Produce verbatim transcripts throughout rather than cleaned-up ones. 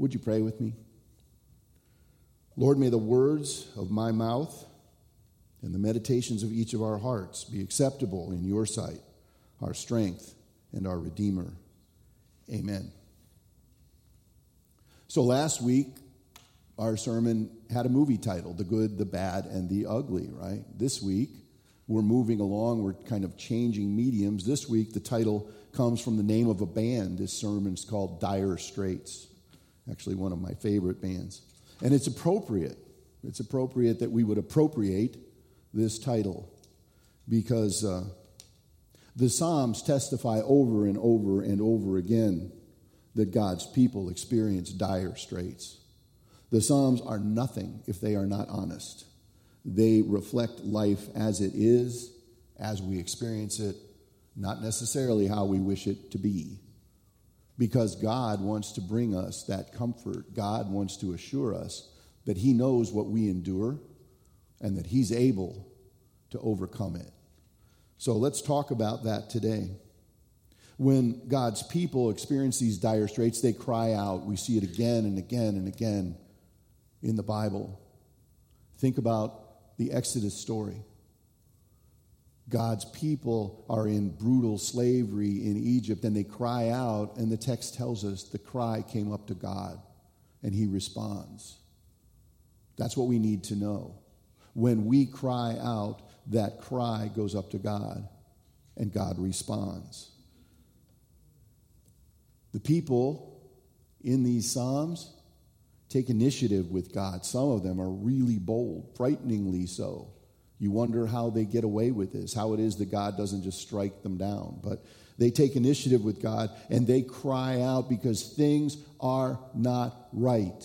Would you pray with me? Lord, may the words of my mouth and the meditations of each of our hearts be acceptable in your sight, our strength and our Redeemer. Amen. So last week, our sermon had a movie title, The Good, the Bad, and the Ugly, right? This week, we're moving along. We're kind of changing mediums. This week, the title comes from the name of a band. This sermon is called Dire Straits, actually one of my favorite bands. And it's appropriate. It's appropriate that we would appropriate this title because uh, the Psalms testify over and over and over again that God's people experience dire straits. The Psalms are nothing if they are not honest. They reflect life as it is, as we experience it, not necessarily how we wish it to be. Because God wants to bring us that comfort. God wants to assure us that he knows what we endure and that he's able to overcome it. So let's talk about that today. When God's people experience these dire straits, they cry out. We see it again and again and again in the Bible. Think about the Exodus story. God's people are in brutal slavery in Egypt, and they cry out, and the text tells us the cry came up to God, and he responds. That's what we need to know. When we cry out, that cry goes up to God, and God responds. The people in these Psalms take initiative with God. Some of them are really bold, frighteningly so. You wonder how they get away with this, how it is that God doesn't just strike them down. But they take initiative with God, and they cry out because things are not right.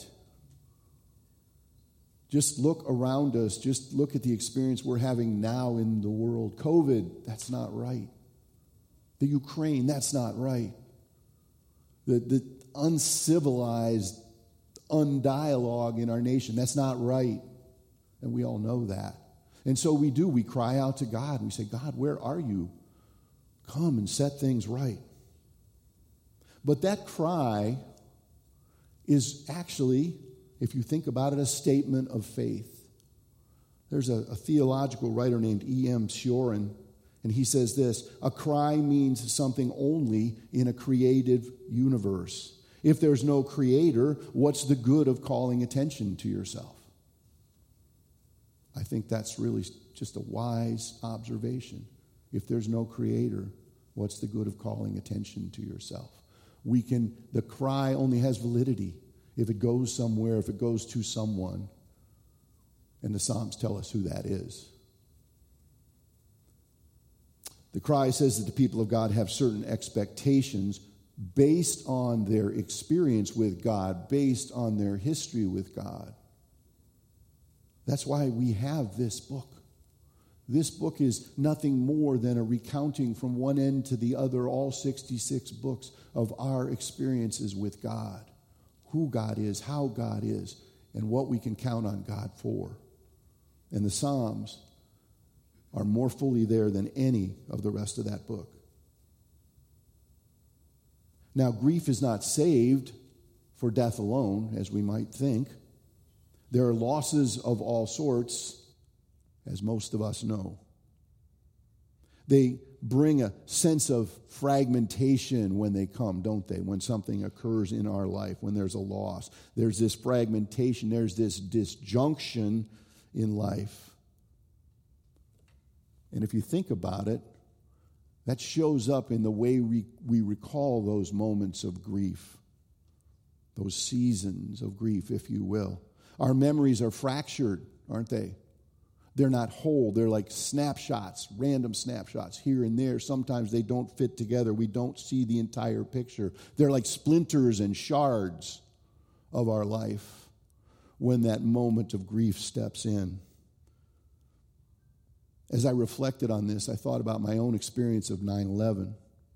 Just look around us. Just look at the experience we're having now in the world. COVID, that's not right. The Ukraine, that's not right. The, the uncivilized undialogue in our nation, that's not right. And we all know that. And so we do. We cry out to God. We say, God, where are you? Come and set things right. But that cry is actually, if you think about it, a statement of faith. There's a, a theological writer named E M Sioran, and he says this: a cry means something only in a creative universe. If there's no creator, what's the good of calling attention to yourself? I think that's really just a wise observation. If there's no creator, what's the good of calling attention to yourself? We can, the cry only has validity if it goes somewhere, if it goes to someone. And the Psalms tell us who that is. The cry says that the people of God have certain expectations based on their experience with God, based on their history with God. That's why we have this book. This book is nothing more than a recounting from one end to the other, all sixty-six books of our experiences with God, who God is, how God is, and what we can count on God for. And the Psalms are more fully there than any of the rest of that book. Now, grief is not saved for death alone, as we might think. There are losses of all sorts, as most of us know. They bring a sense of fragmentation when they come, don't they? When something occurs in our life, when there's a loss. There's this fragmentation, there's this disjunction in life. And if you think about it, that shows up in the way we, we recall those moments of grief, those seasons of grief, if you will. Our memories are fractured, aren't they? They're not whole. They're like snapshots, random snapshots here and there. Sometimes they don't fit together. We don't see the entire picture. They're like splinters and shards of our life when that moment of grief steps in. As I reflected on this, I thought about my own experience of nine eleven.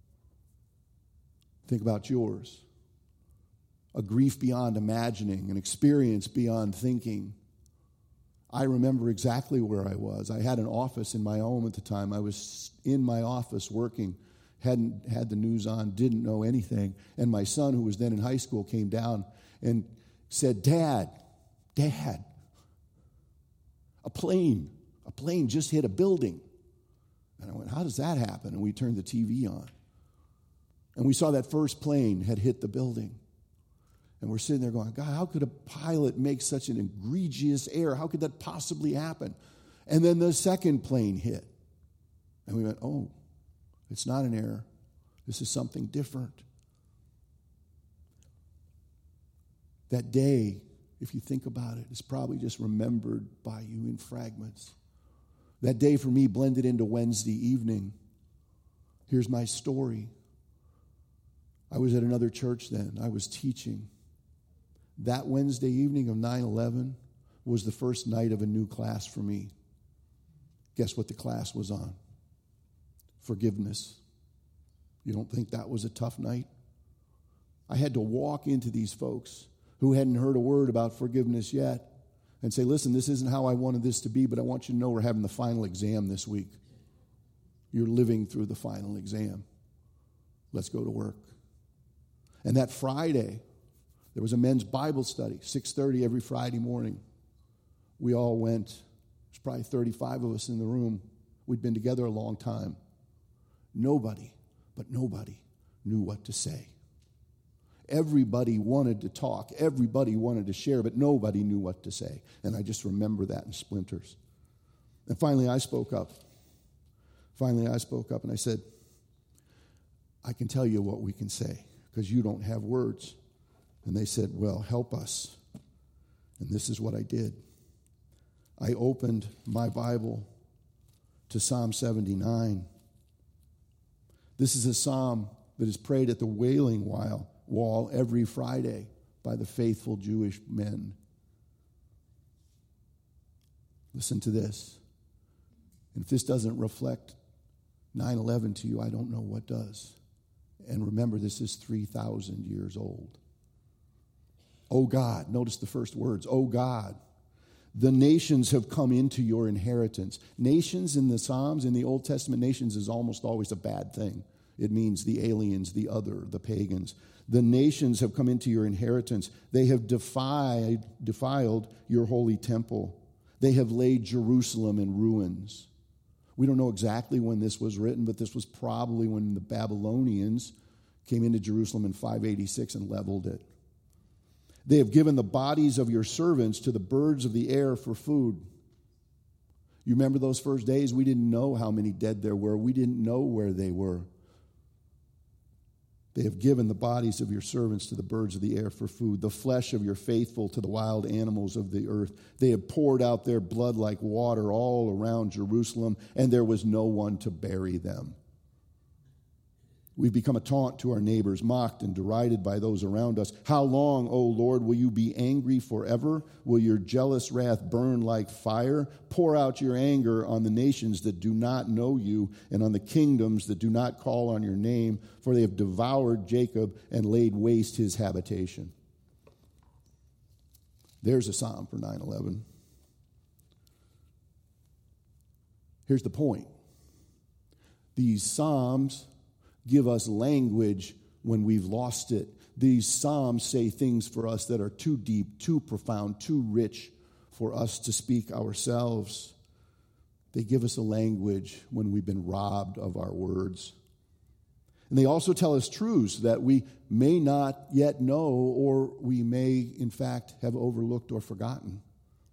Think about yours. A grief beyond imagining, an experience beyond thinking. I remember exactly where I was. I had an office in my home at the time. I was in my office working, hadn't had the news on, didn't know anything. And my son, who was then in high school, came down, and said, Dad, Dad, a plane, a plane just hit a building. And I went, how does that happen? And we turned the T V on. And we saw that first plane had hit the building. And we're sitting there going, God, how could a pilot make such an egregious error? How could that possibly happen? And then the second plane hit. And we went, oh, it's not an error. This is something different. That day, if you think about it, is probably just remembered by you in fragments. That day for me blended into Wednesday evening. Here's my story. I was at another church then. I was teaching. That Wednesday evening of nine eleven was the first night of a new class for me. Guess what the class was on? Forgiveness. You don't think that was a tough night? I had to walk into these folks who hadn't heard a word about forgiveness yet and say, listen, this isn't how I wanted this to be, but I want you to know we're having the final exam this week. You're living through the final exam. Let's go to work. And that Friday, there was a men's Bible study, six thirty every Friday morning. We all went. There's probably thirty-five of us in the room. We'd been together a long time. Nobody, but nobody knew what to say. Everybody wanted to talk. Everybody wanted to share, but nobody knew what to say. And I just remember that in splinters. And finally, I spoke up. Finally, I spoke up and I said, I can tell you what we can say because you don't have words. And they said, well, help us. And this is what I did. I opened my Bible to Psalm seventy-nine. This is a psalm that is prayed at the Wailing Wall every Friday by the faithful Jewish men. Listen to this. And if this doesn't reflect nine eleven to you, I don't know what does. And remember, this is three thousand years old. Oh God, notice the first words, oh God, the nations have come into your inheritance. Nations in the Psalms, in the Old Testament, nations is almost always a bad thing. It means the aliens, the other, the pagans. The nations have come into your inheritance. They have defied, defiled your holy temple. They have laid Jerusalem in ruins. We don't know exactly when this was written, but this was probably when the Babylonians came into Jerusalem in five eighty-six and leveled it. They have given the bodies of your servants to the birds of the air for food. You remember those first days? We didn't know how many dead there were. We didn't know where they were. They have given the bodies of your servants to the birds of the air for food, the flesh of your faithful to the wild animals of the earth. They have poured out their blood like water all around Jerusalem, and there was no one to bury them. We've become a taunt to our neighbors, mocked and derided by those around us. How long, O Lord, will you be angry forever? Will your jealous wrath burn like fire? Pour out your anger on the nations that do not know you and on the kingdoms that do not call on your name, for they have devoured Jacob and laid waste his habitation. There's a psalm for nine eleven. Here's the point. These psalms give us language when we've lost it. These psalms say things for us that are too deep, too profound, too rich for us to speak ourselves. They give us a language when we've been robbed of our words. And they also tell us truths that we may not yet know, or we may, in fact, have overlooked or forgotten.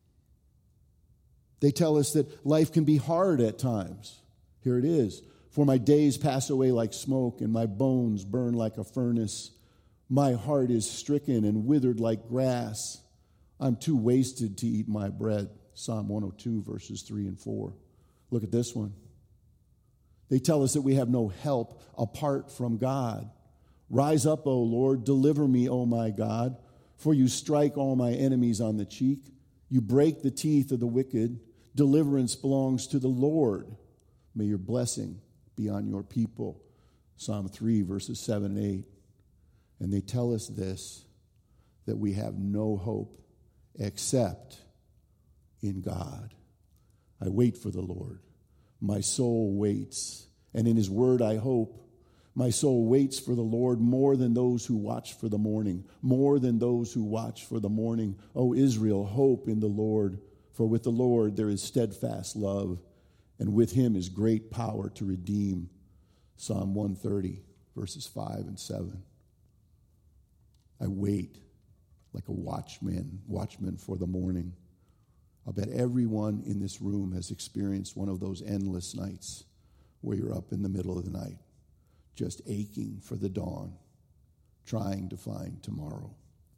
They tell us that life can be hard at times. Here it is. For my days pass away like smoke, and my bones burn like a furnace. My heart is stricken and withered like grass. I'm too wasted to eat my bread. Psalm one oh two, verses three and four. Look at this one. They tell us that we have no help apart from God. Rise up, O Lord, deliver me, O my God, for you strike all my enemies on the cheek. You break the teeth of the wicked. Deliverance belongs to the Lord. May your blessing be on your people. Psalm three, verses seven and eight. And they tell us this, that we have no hope except in God. I wait for the Lord. My soul waits, and in his word I hope. My soul waits for the Lord more than those who watch for the morning, more than those who watch for the morning. O Israel, hope in the Lord, for with the Lord there is steadfast love, and with him is great power to redeem. Psalm one thirty, verses five and seven. I wait like a watchman, watchman for the morning. I'll bet everyone in this room has experienced one of those endless nights where you're up in the middle of the night, just aching for the dawn, trying to find tomorrow.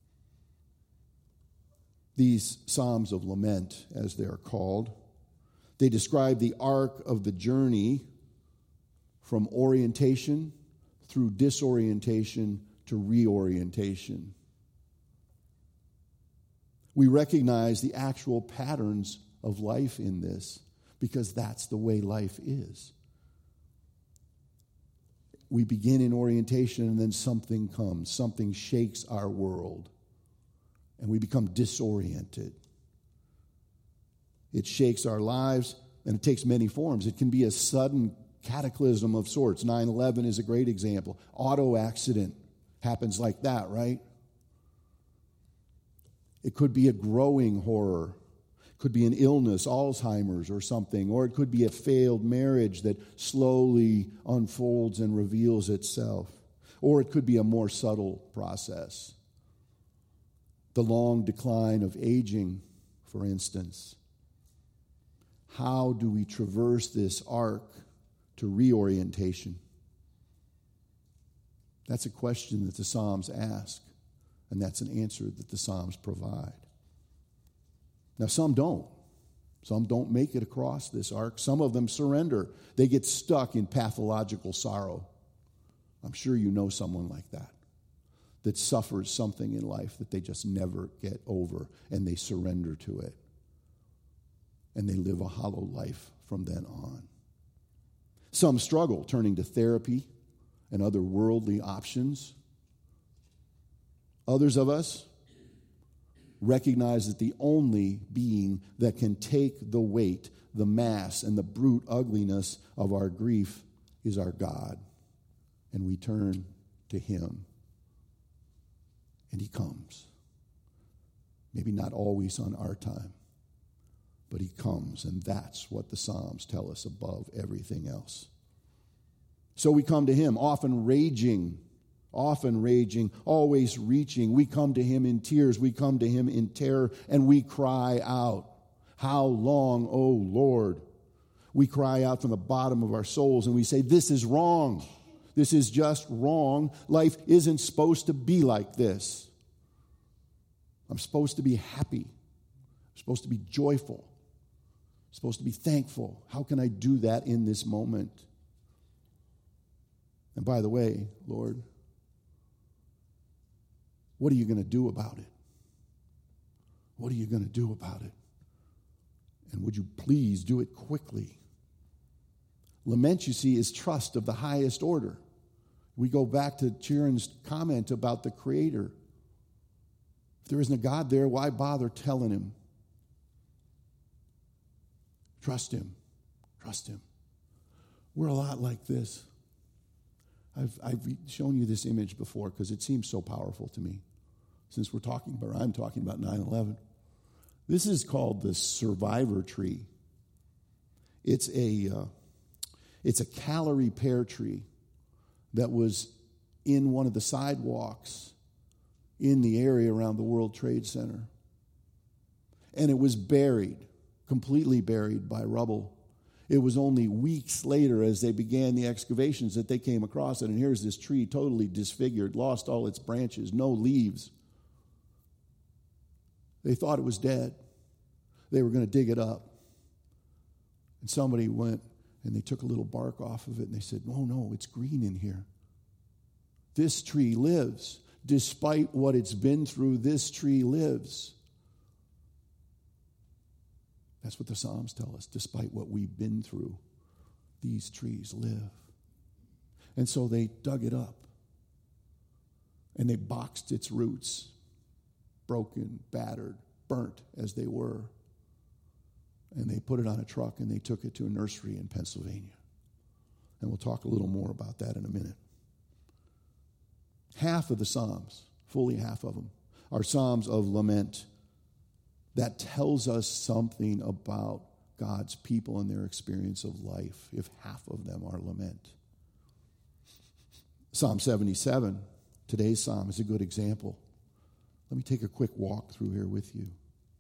These Psalms of Lament, as they are called, they describe the arc of the journey from orientation through disorientation to reorientation. We recognize the actual patterns of life in this because that's the way life is. We begin in orientation and then something comes. Something shakes our world and we become disoriented. It shakes our lives and it takes many forms. It can be a sudden cataclysm of sorts. nine eleven is a great example. Auto accident happens like that, right? It could be a growing horror. It could be an illness, Alzheimer's or something, or it could be a failed marriage that slowly unfolds and reveals itself. Or it could be a more subtle process. The long decline of aging, for instance. How do we traverse this arc to reorientation? That's a question that the Psalms ask, and that's an answer that the Psalms provide. Now, some don't. Some don't make it across this arc. Some of them surrender. They get stuck in pathological sorrow. I'm sure you know someone like that, that suffers something in life that they just never get over, and they surrender to it. And they live a hollow life from then on. Some struggle, turning to therapy and other worldly options. Others of us recognize that the only being that can take the weight, the mass, and the brute ugliness of our grief is our God. And we turn to him. And he comes. Maybe not always on our time, but he comes, and that's what the Psalms tell us above everything else. So we come to him, often raging, often raging, always reaching. We come to him in tears. We come to him in terror, and we cry out, "How long, O Lord?" We cry out from the bottom of our souls, and we say, "This is wrong. This is just wrong. Life isn't supposed to be like this. I'm supposed to be happy. I'm supposed to be joyful. I'm supposed to be thankful. How can I do that in this moment? And by the way, Lord, what are you going to do about it? What are you going to do about it? And would you please do it quickly?" Lament, you see, is trust of the highest order. We go back to Chiron's comment about the Creator. If there isn't a God there, why bother telling him? Trust him. Trust him. We're a lot like this. I've, I've shown you this image before because it seems so powerful to me. Since we're talking about, I'm talking about nine eleven. This is called the survivor tree. It's a, uh, it's a calorie pear tree that was in one of the sidewalks in the area around the World Trade Center. And it was buried, completely buried by rubble. It was only weeks later as they began the excavations that they came across it. And here's this tree totally disfigured, lost all its branches, no leaves. They thought it was dead. They were going to dig it up. And somebody went and they took a little bark off of it and they said, "Oh no, it's green in here. This tree lives. Despite what it's been through, this tree lives." That's what the Psalms tell us. Despite what we've been through, these trees live. And so they dug it up. And they boxed its roots, broken, battered, burnt as they were. And they put it on a truck and they took it to a nursery in Pennsylvania. And we'll talk a little more about that in a minute. Half of the Psalms, fully half of them, are Psalms of lament. That tells us something about God's people and their experience of life, if half of them are lament. Psalm seventy-seven, today's psalm, is a good example. Let me take a quick walk through here with you.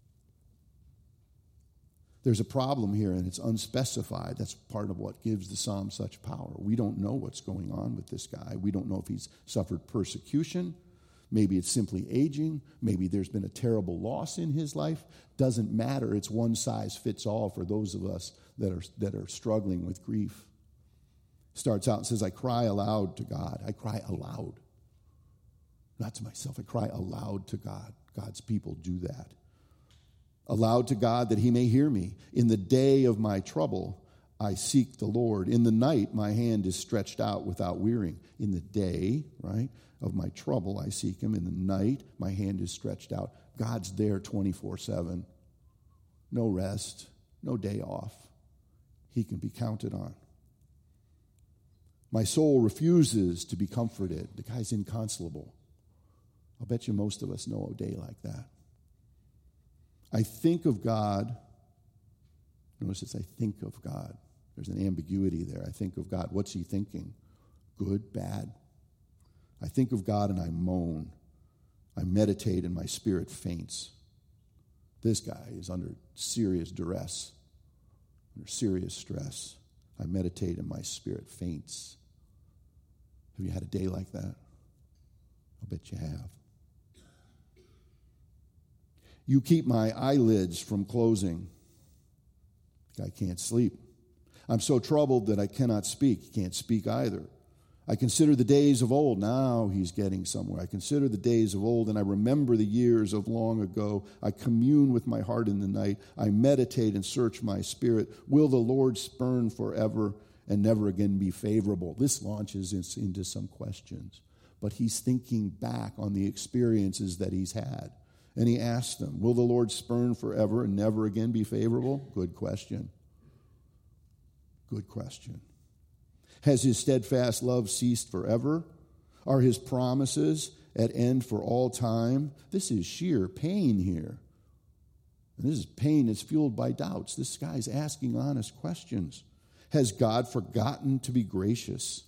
There's a problem here, and it's unspecified. That's part of what gives the psalm such power. We don't know what's going on with this guy. We don't know if he's suffered persecution. Maybe it's simply aging. Maybe there's been a terrible loss in his life. Doesn't matter. It's one size fits all for those of us that are, that are struggling with grief. Starts out and says, I cry aloud to God. I cry aloud. Not to myself. I cry aloud to God. God's people do that. Aloud to God that he may hear me. In the day of my trouble, I seek the Lord. In the night, my hand is stretched out without wearying. In the day, right, of my trouble, I seek him. In the night, my hand is stretched out. God's there twenty-four seven. No rest, no day off. He can be counted on. My soul refuses to be comforted. The guy's inconsolable. I'll bet you most of us know a day like that. I think of God. Notice it's I think of God. There's an ambiguity there. I think of God. What's he thinking? Good, bad? I think of God and I moan. I meditate and my spirit faints. This guy is under serious duress, under serious stress. I meditate and my spirit faints. Have you had a day like that? I'll bet you have. You keep my eyelids from closing. The guy can't sleep. I'm so troubled that I cannot speak. He can't speak either. I consider the days of old. Now he's getting somewhere. I consider the days of old, and I remember the years of long ago. I commune with my heart in the night. I meditate and search my spirit. Will the Lord spurn forever and never again be favorable? This launches into some questions. But he's thinking back on the experiences that he's had. And he asks them, will the Lord spurn forever and never again be favorable? Good question. Good question. Has his steadfast love ceased forever? Are his promises at end for all time? This is sheer pain here. And this is pain that's fueled by doubts. This guy's asking honest questions. Has God forgotten to be gracious?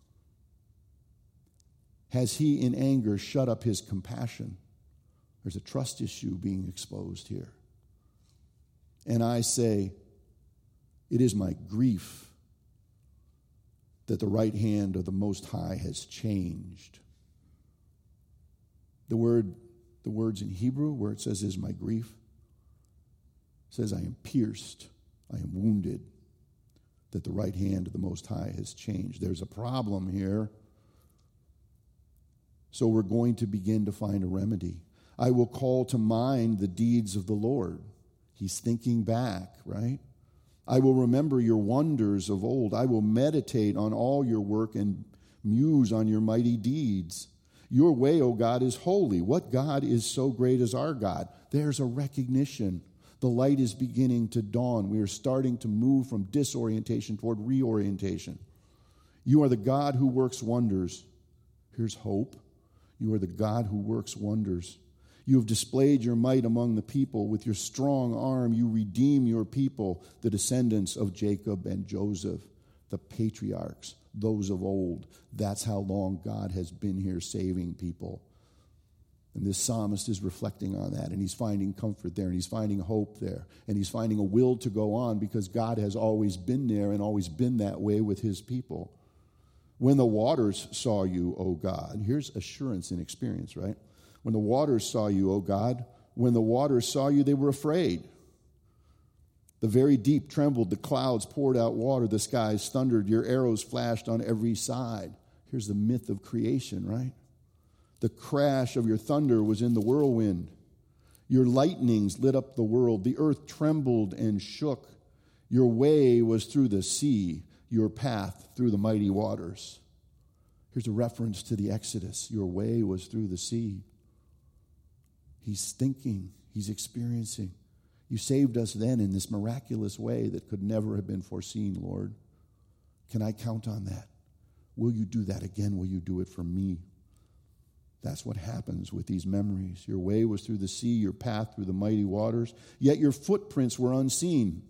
Has he in anger shut up his compassion? There's a trust issue being exposed here. And I say, it is my grief that the right hand of the Most High has changed. The word, the words in Hebrew where it says is my grief, says I am pierced, I am wounded, that the right hand of the Most High has changed. There's a problem here. So we're going to begin to find a remedy. I will call to mind the deeds of the Lord. He's thinking back, right? I will remember your wonders of old. I will meditate on all your work and muse on your mighty deeds. Your way, O God, is holy. What God is so great as our God? There's a recognition. The light is beginning to dawn. We are starting to move from disorientation toward reorientation. You are the God who works wonders. Here's hope. You are the God who works wonders. You have displayed your might among the people. With your strong arm, you redeem your people, the descendants of Jacob and Joseph, the patriarchs, those of old. That's how long God has been here saving people. And this psalmist is reflecting on that, and he's finding comfort there, and he's finding hope there, and he's finding a will to go on because God has always been there and always been that way with his people. When the waters saw you, O God, here's assurance and experience, right? When the waters saw you, O God, when the waters saw you, they were afraid. The very deep trembled, the clouds poured out water, the skies thundered, your arrows flashed on every side. Here's the myth of creation, right? The crash of your thunder was in the whirlwind. Your lightnings lit up the world. The earth trembled and shook. Your way was through the sea, your path through the mighty waters. Here's a reference to the Exodus. Your way was through the sea. He's thinking, he's experiencing. You saved us then in this miraculous way that could never have been foreseen, Lord. Can I count on that? Will you do that again? Will you do it for me? That's what happens with these memories. Your way was through the sea, your path through the mighty waters, yet your footprints were unseen.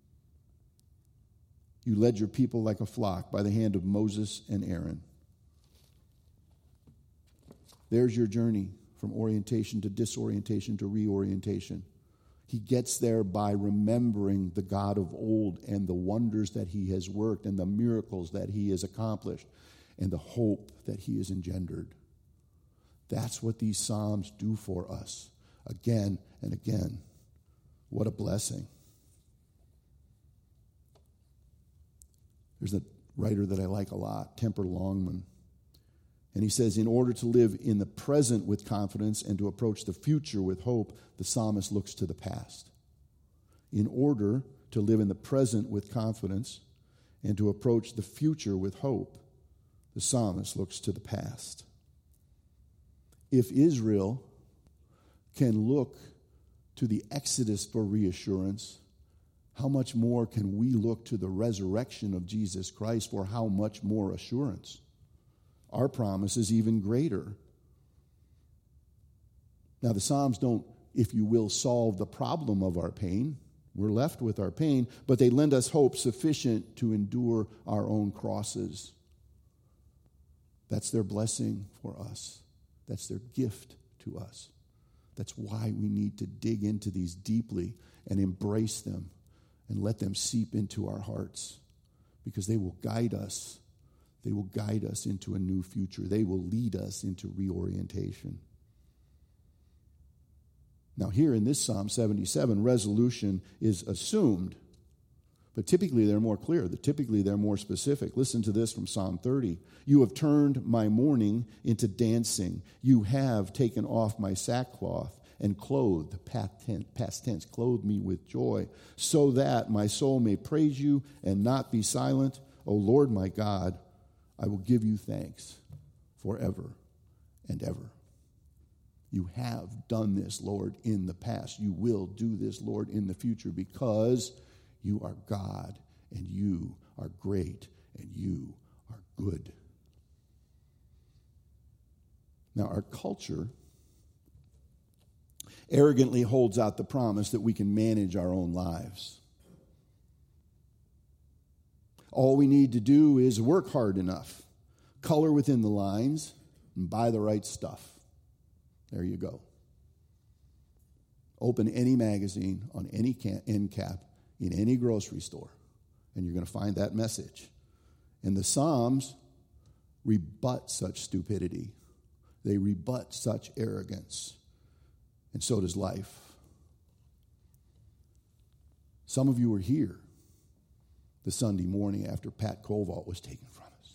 You led your people like a flock by the hand of Moses and Aaron. There's your journey from orientation to disorientation to reorientation. He gets there by remembering the God of old and the wonders that he has worked and the miracles that he has accomplished and the hope that he has engendered. That's what these Psalms do for us again and again. What a blessing. There's a writer that I like a lot, Temper Longman. And he says, in order to live in the present with confidence and to approach the future with hope, the psalmist looks to the past. In order to live in the present with confidence and to approach the future with hope, the psalmist looks to the past. If Israel can look to the Exodus for reassurance, how much more can we look to the resurrection of Jesus Christ for how much more assurance? Our promise is even greater. Now, the Psalms don't, if you will, solve the problem of our pain. We're left with our pain, but they lend us hope sufficient to endure our own crosses. That's their blessing for us. That's their gift to us. That's why we need to dig into these deeply and embrace them and let them seep into our hearts, because they will guide us. They will guide us into a new future. They will lead us into reorientation. Now, here in this Psalm seventy-seven, resolution is assumed, but typically they're more clear. Typically they're more specific. Listen to this from Psalm thirty. You have turned my mourning into dancing. You have taken off my sackcloth and clothed, past tense, clothed me with joy, so that my soul may praise you and not be silent. O Lord my God, I will give you thanks forever and ever. You have done this, Lord, in the past. You will do this, Lord, in the future, because you are God and you are great and you are good. Now, our culture arrogantly holds out the promise that we can manage our own lives. All we need to do is work hard enough, color within the lines, and buy the right stuff. There you go. Open any magazine on any end cap in any grocery store, and you're going to find that message. And the Psalms rebut such stupidity. They rebut such arrogance. And so does life. Some of you were here the Sunday morning after Pat Koval was taken from us.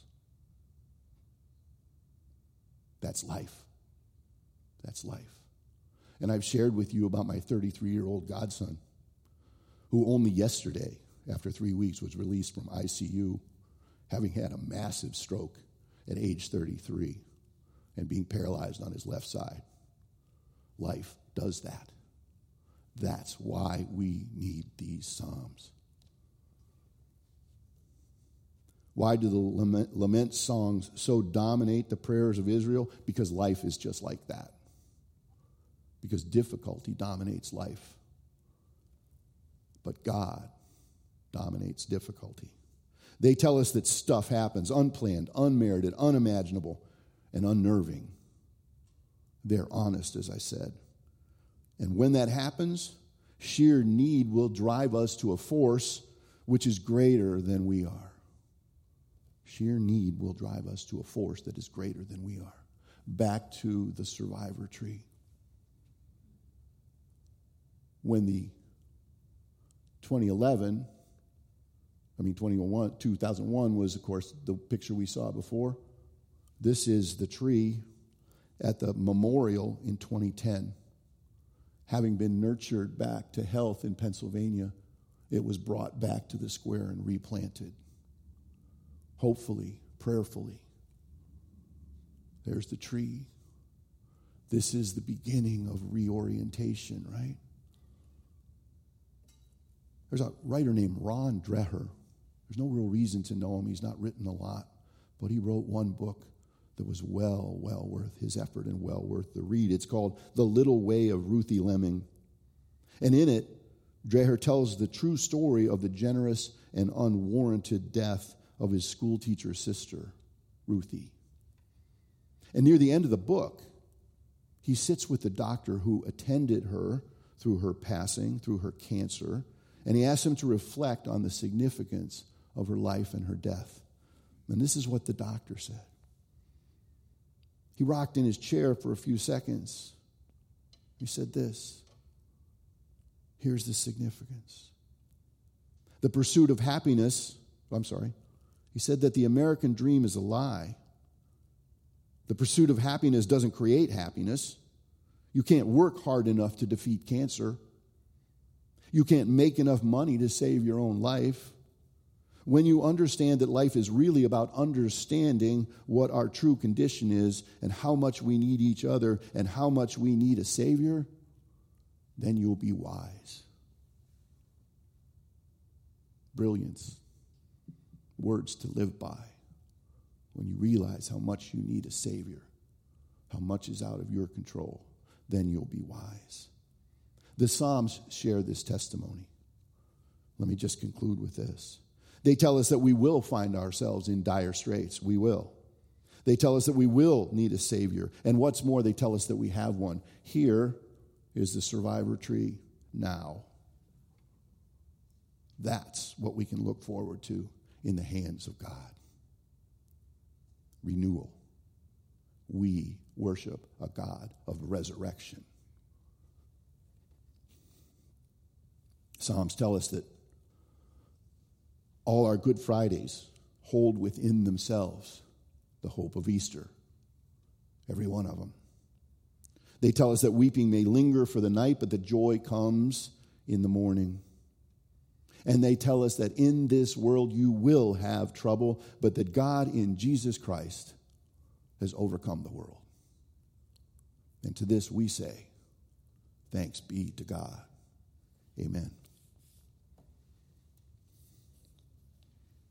That's life. That's life. And I've shared with you about my thirty-three-year-old godson, who only yesterday, after three weeks, was released from I C U, having had a massive stroke at age thirty-three and being paralyzed on his left side. Life does that. That's why we need these Psalms. Why do the lament, lament songs so dominate the prayers of Israel? Because life is just like that. Because difficulty dominates life. But God dominates difficulty. They tell us that stuff happens unplanned, unmerited, unimaginable, and unnerving. They're honest, as I said. And when that happens, sheer need will drive us to a force which is greater than we are. Sheer need will drive us to a force that is greater than we are. Back to the survivor tree. When the twenty eleven, I mean two thousand one was, of course, the picture we saw before. This is the tree at the memorial in twenty ten. Having been nurtured back to health in Pennsylvania, it was brought back to the square and replanted. Hopefully, prayerfully. There's the tree. This is the beginning of reorientation, right? There's a writer named Ron Dreher. There's no real reason to know him. He's not written a lot, but he wrote one book, that was well, well worth his effort and well worth the read. It's called The Little Way of Ruthie Lemming. And in it, Dreher tells the true story of the generous and unwarranted death of his schoolteacher sister, Ruthie. And near the end of the book, he sits with the doctor who attended her through her passing, through her cancer, and he asks him to reflect on the significance of her life and her death. And this is what the doctor said. He rocked in his chair for a few seconds. He said this. Here's the significance. The pursuit of happiness, I'm sorry, he said that the American dream is a lie. The pursuit of happiness doesn't create happiness. You can't work hard enough to defeat cancer. You can't make enough money to save your own life. When you understand that life is really about understanding what our true condition is and how much we need each other and how much we need a Savior, then you'll be wise. Brilliance. Words to live by. When you realize how much you need a Savior, how much is out of your control, then you'll be wise. The Psalms share this testimony. Let me just conclude with this. They tell us that we will find ourselves in dire straits. We will. They tell us that we will need a Savior. And what's more, they tell us that we have one. Here is the survivor tree now. That's what we can look forward to in the hands of God. Renewal. We worship a God of resurrection. Psalms tell us that all our Good Fridays hold within themselves the hope of Easter. Every one of them. They tell us that weeping may linger for the night, but the joy comes in the morning. And they tell us that in this world you will have trouble, but that God in Jesus Christ has overcome the world. And to this we say, thanks be to God. Amen.